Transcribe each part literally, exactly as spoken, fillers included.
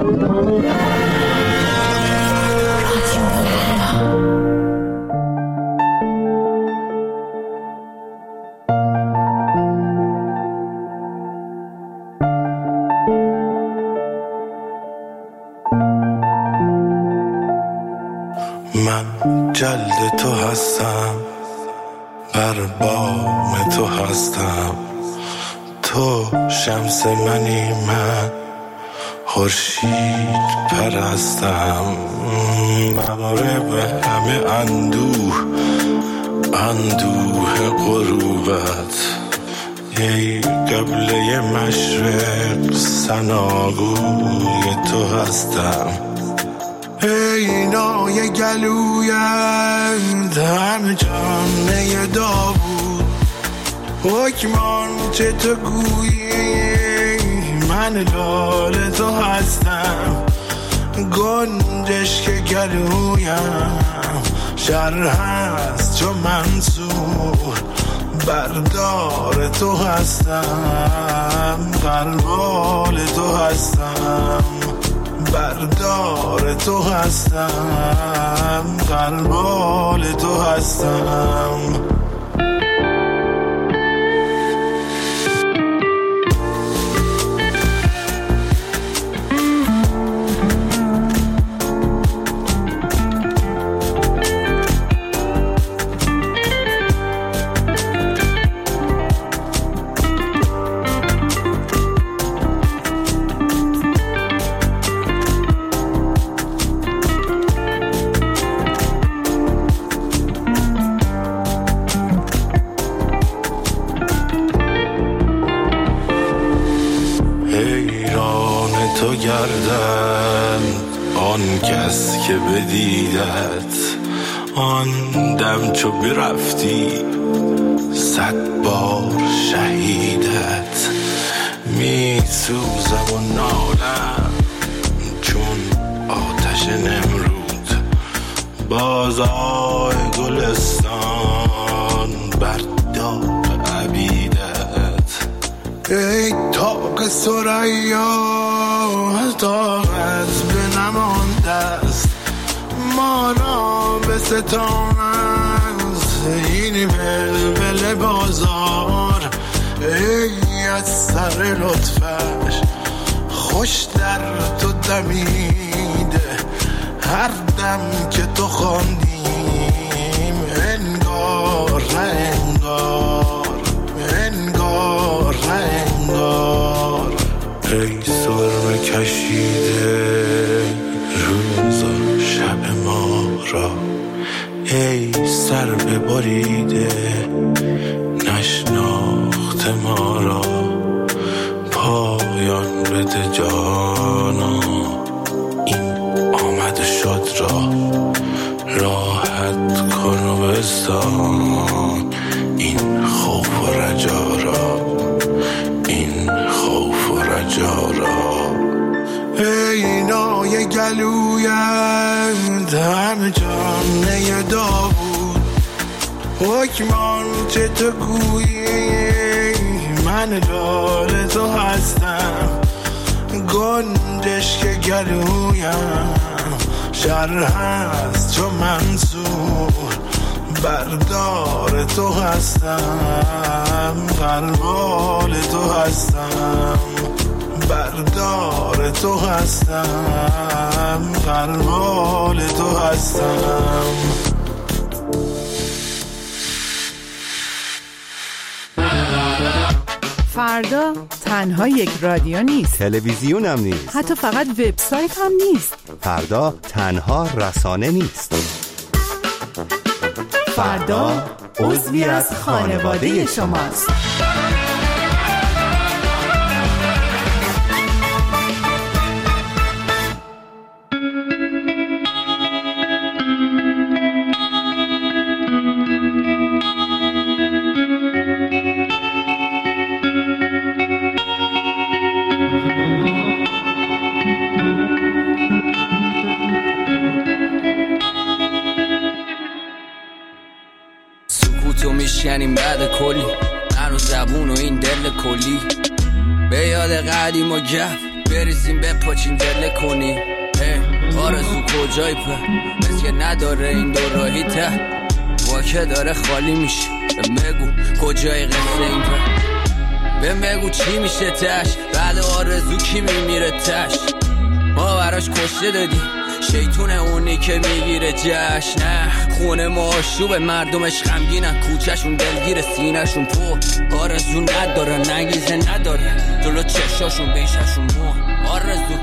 من جلد تو هستم، بر بام تو هستم، تو شمس منی، من خورشید پرستم. مغرب همه اندوه اندوه غروبت، ای قبله مشرق ثناگوی تو هستم. ای نای گلویت همه جامعه داوود، حکمان چه تو گویی من لال تو هستم. گنجش که گلویم شر هست چو منصور، بردار تو هستم، غربال تو هستم، بردار تو هستم، غربال تو هستم. تو گردن آن کس که بدیدت، آن دم چو برفتی صد بار شهیدت. می سوزم و نالم چون آتش نمرود، بازار گلستان بر داغ عبیدت. ای تاق ثریا طاقت به نمانده است، ما را به ستان است این بلبل بازار. ای از سر لطفش خوش در تو دمیده، هر دم که تو خواندیم انگار نه انگار، انگار نه انگار. ای سرمه کشیده روز و شب ما را، ای سر ببریده نشناخت ما را. پایان بده جانا این آمد شد را، راحت کن و بستان این خوف و رجا را، این خوف و رجا را. ای نای گلویت همه جامعه داوود، حکمان چه تو گویی من لال تو هستم. گنجش که گلویم شر هست چو منصور، بردار تو هستم، غربال تو هستم، بردار تو هستم، غربال تو هستم. فردا تنها یک رادیو نیست، تلویزیون هم نیست، حتی فقط وبسایت هم نیست. فردا تنها رسانه نیست، فردا عضوی از خانواده شماست. تو میشکنیم بعد کلی من و زبون و این دل کلی، به یاد قدیم و گف بریزیم بپاچین دل کنی. آرزو کجایی په مثل که نداره این دو راهی ته واکه داره خالی میشه. بگو کجای قصه این په بهم بگو چی میشه تش بعد آرزو کی میمیره تش. ما براش کشته دادی شیطونه اونی که میگیره جشن. نه خونه ما آشوب مردمش غمگینن کوچهشون دلگیر سینهشون پر آرزو نداره نگیزه نداره جلو چشاشون بیششون مون آرزو.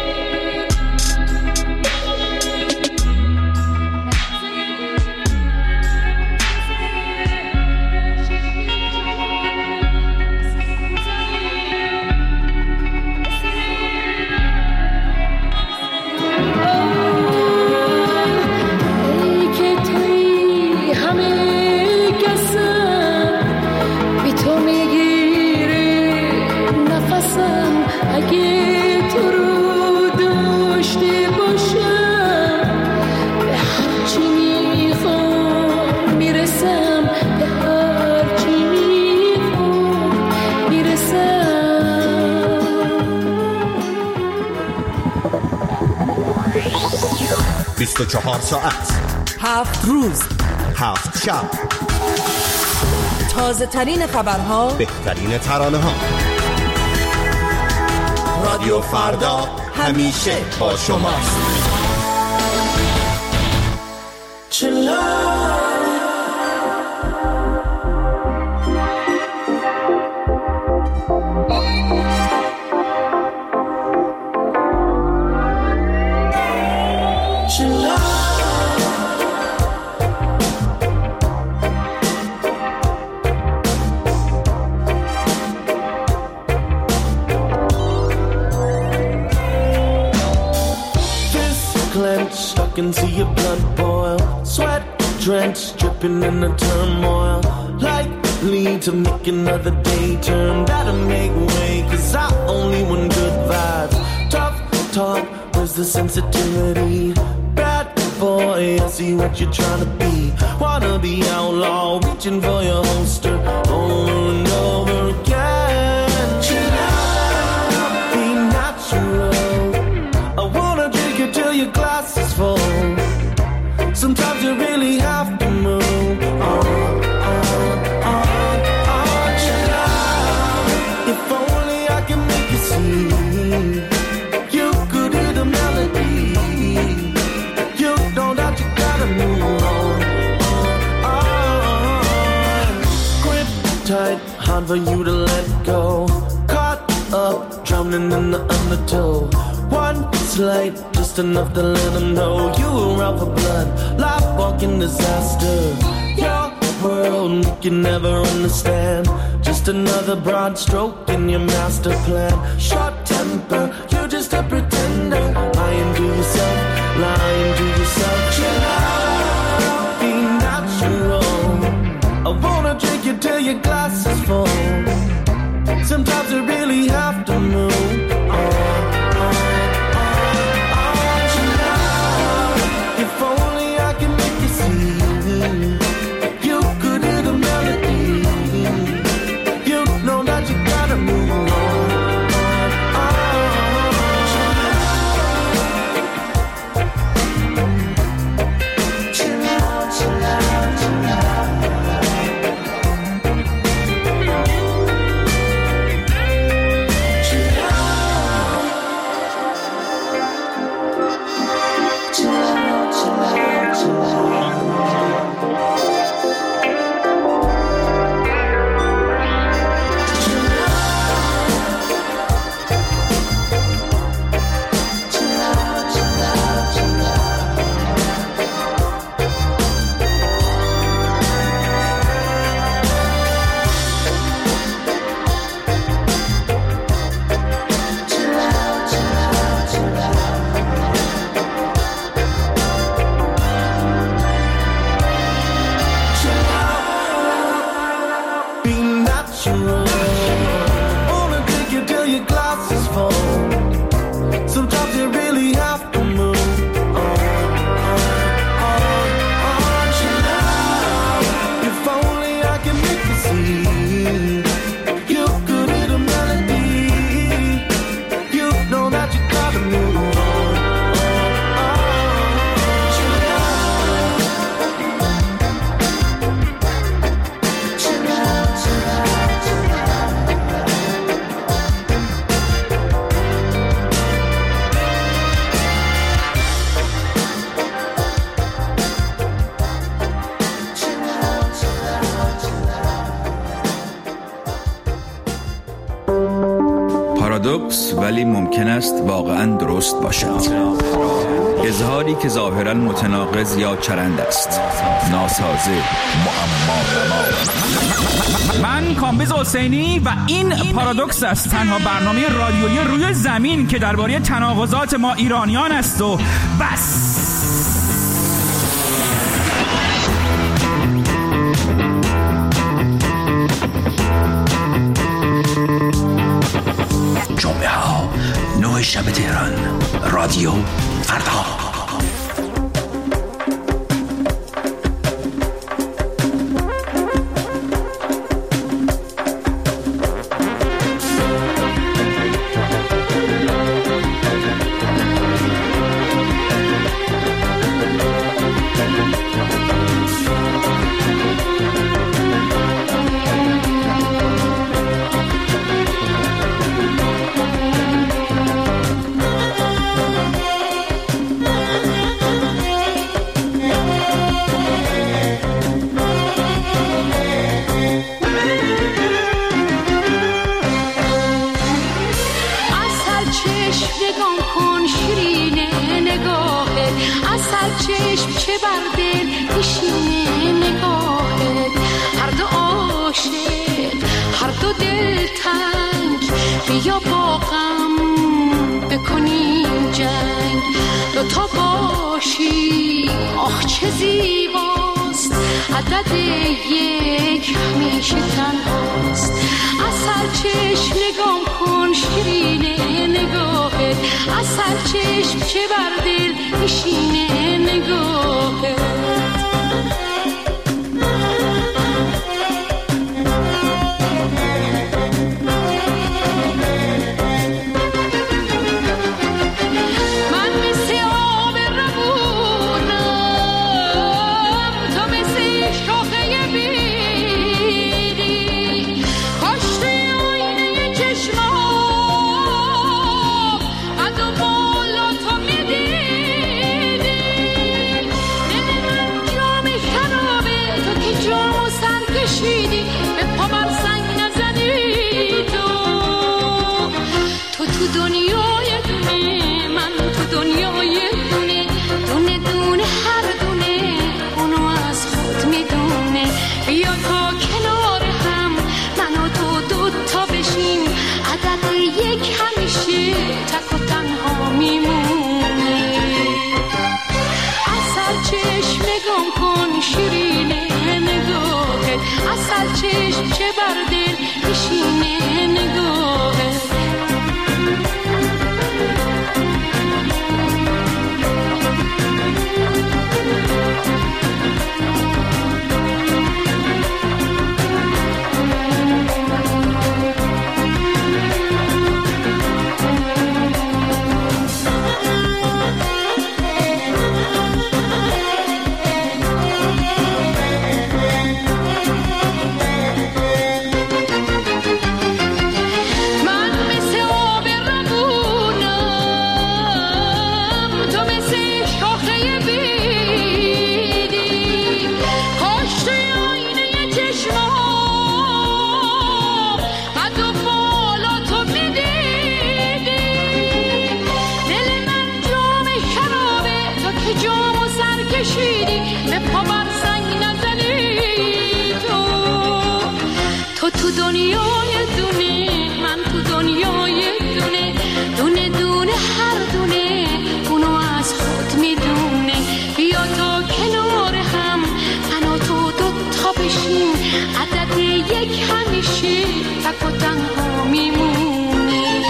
بیست و چهار ساعت هفت روز هفت شب تازه ترین خبرها بهترین ترانه ها رادیو فردا همیشه با شماست. Stuck into your blood boil, sweat drenched, dripping in the turmoil. Likely to make another day turn. Gotta make way, cause I only want good vibes. Tough talk, where's the sensitivity? Bad boy, I see what you're trying to be. Wanna be outlaw, reaching for your holster over and over again. Chill out, be natural. I wanna drink it till your glass is full. Sometimes you really have to move on, on, on, on. Chill out. If only I can make you see. You could hear the melody. You know that you gotta move on, on, on. Grip tight, hard for you to let go. Caught up, drowning in the undertow. One slight, just enough to let them know you were out for blood, life walking disaster. Your world you can never understand. Just another broad stroke in your master plan. Short temper, you're just a pretender. Lying to yourself, lying to yourself. Chill out, be natural. I wanna drink you till your glass is full. Sometimes you really have to move on. If only I can make you see. You could hear the melody. You know that you gotta move on, on, on. ولی ممکن است واقعاً درست باشد. اظهاری که ظاهراً متناقض یا چرند است. ناسازه، معما. من کامبیز حسینی و این پارادوکس است، تنها برنامه رادیویی روی زمین که درباره تناقضات ما ایرانیان است و بس. جمعه ها نه شب تهران، رادیو فردا. عدد یک همیشه تنهاست. اثر چشم نگام کن شیرینه نگاهت، اثر چشم چه بر دل نشینه نگاهت. چشم چه بر دل نشینه نگاهت. تو دنیای دونه، من تو دنیای دونه، دونه دونه هر دونه اونو از خود میدونه. بیا تا کنار هم من و تو دوتا بشیم، عدد یک همیشه تک و تنها میمونه.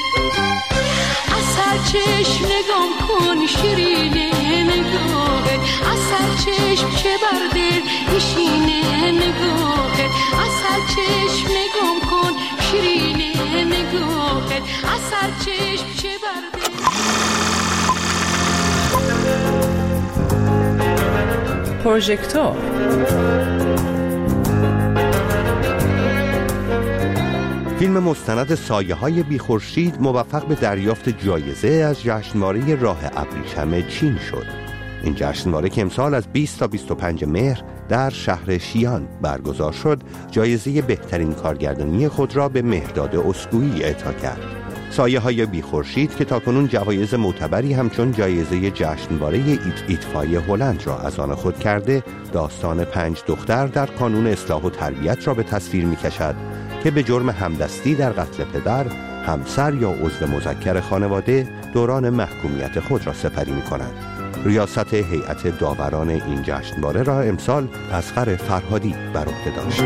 اثر چشم نگام کن شیرینه نگاهت، اثر چشم چه بر دل نشینه نگاهت. اثر چشم نگام کن شیرینه نگاهت، اثر چشم چه بر دل. پروژکتور فیلم مستند سایه‌های بی‌خورشید موفق به دریافت جایزه از جشنواره راه ابریشم چین شد. این جشنواره که امسال از بیست تا بیست و پنج مهر در شهر شیان برگزار شد، جایزه بهترین کارگردانی خود را به مهرداد اسکویی اعطا کرد. سایه های بی خورشید که تاکنون جوایز معتبری همچون جایزه جشنواره ایت ایتفای هلند را از آن خود کرده، داستان پنج دختر در کانون اصلاح و تربیت را به تصویر می کشد که به جرم همدستی در قتل پدر، همسر یا عضو مذکر خانواده دوران محکومیت خود را سپری می کنند. ریاست هیئت داوران این جشنواره را امسال اصغر فرهادی بر عهده داشت.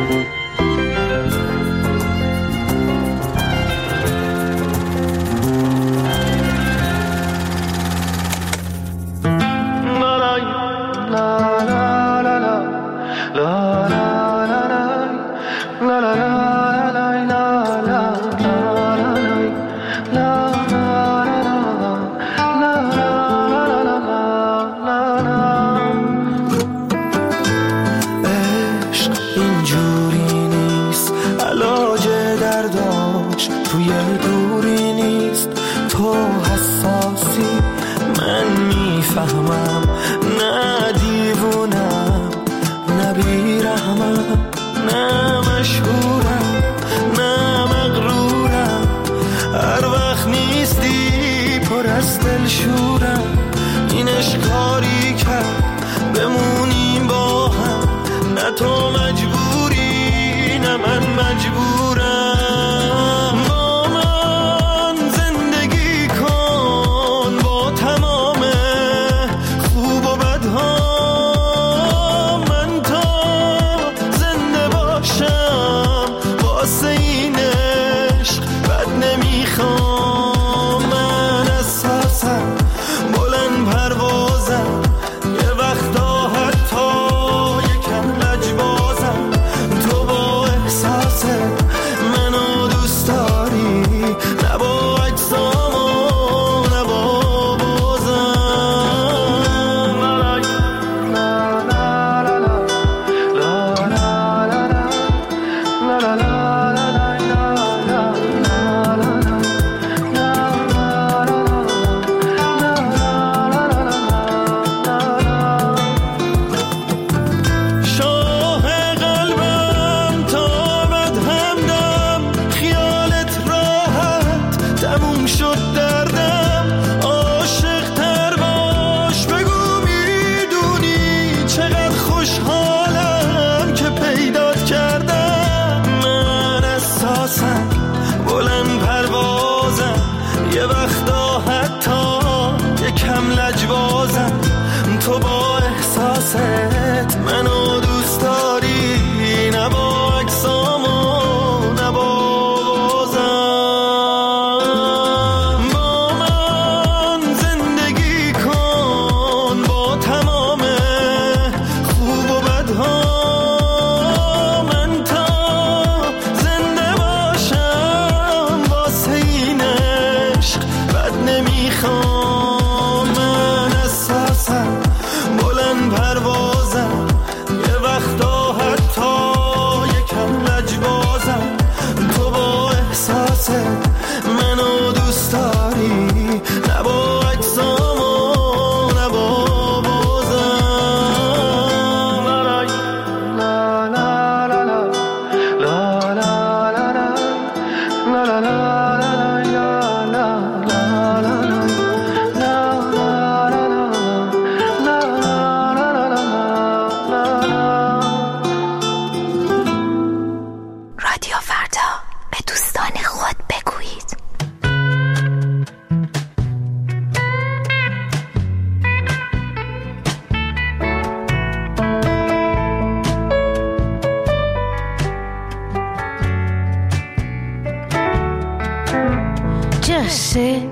Just sit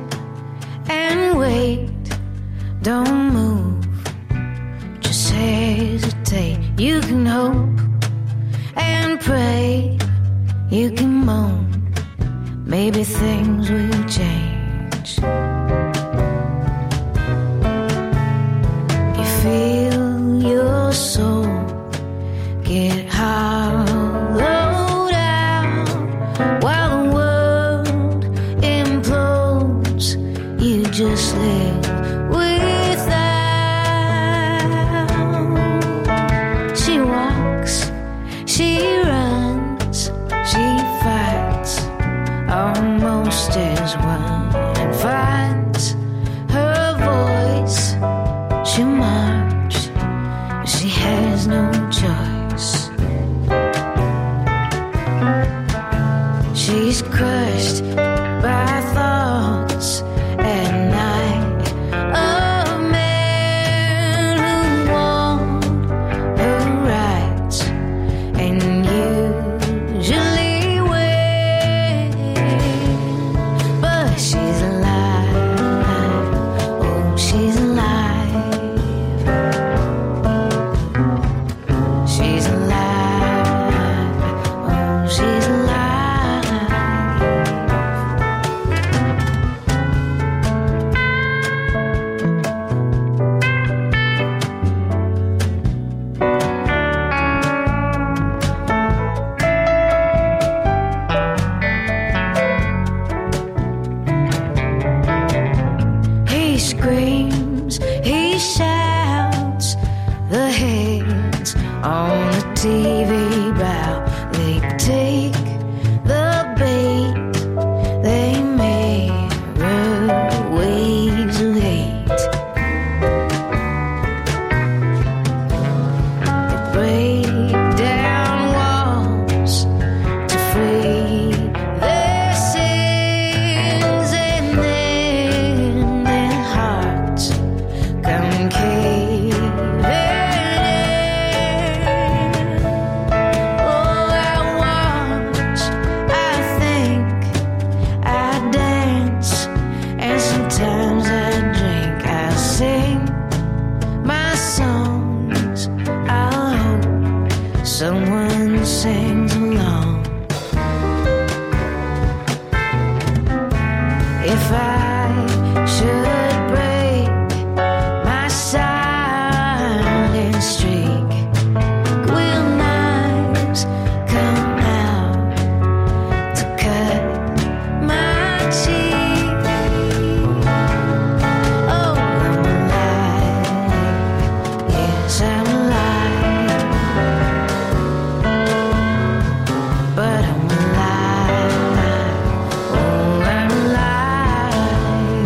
and wait, don't move, just hesitate. You can hope and pray, you can moan, maybe things will change. You feel your soul get hollowed out while the world implodes. You just live without. She walks, she runs, she fights almost as one. screams, he shouts, the heads on the T V bow. They take the bait, they mirror waves of hate. They break down walls to free their sins, and then their hearts come caving in. Oh, I watch, I think, I dance, and sometimes I drink, I sing my songs. I'll hope someone sings along. If I should break my silent streak, will knives come out to cut my cheek? Oh, I'm alive, yes, I'm alive, but I'm alive, oh, I'm alive,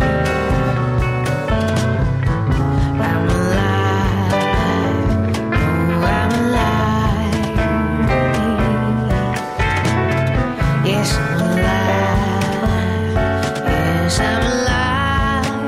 I'm alive, oh, I'm alive, yes, I'm alive, yes, I'm alive.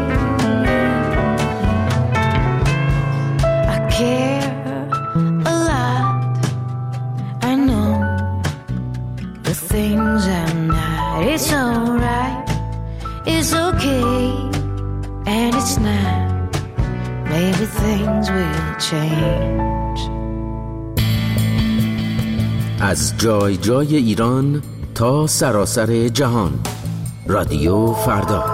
I care a lot, I know the things I'm not. It's alright, it's okay, and it's not. Maybe things will change. از جای جای ایران تا سراسر جهان، رادیو فردا.